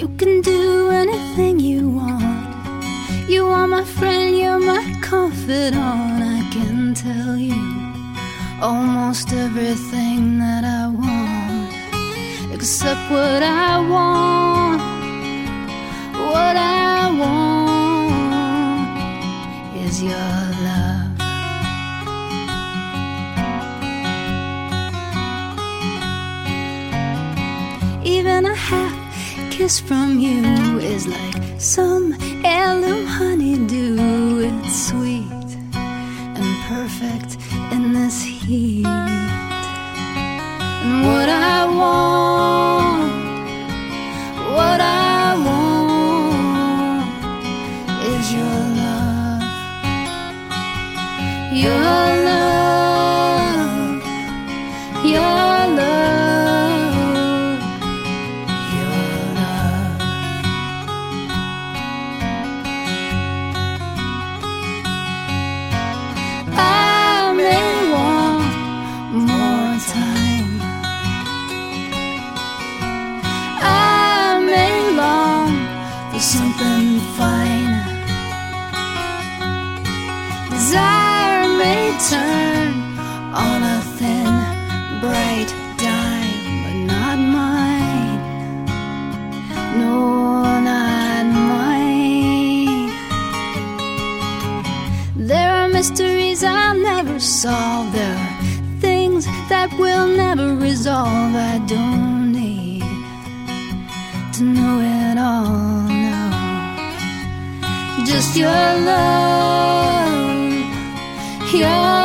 You can do anything you want. You are my friend, you're my confidant. I can tell you almost everything that I want, except what I want. What I want is your love. Even a half kiss from you is like some heirloom honeydew. It's sweet and perfect in this heat. And what I want, what I want is your love. Your love, your love, your love. I may want more time. I may long for something fine. Desire may turn on a thin, bright dime, but not mine. No, not mine. There are mysteries I'll never solve. There are things that we'll never resolve. I don't need to know it all, no. Just your love, your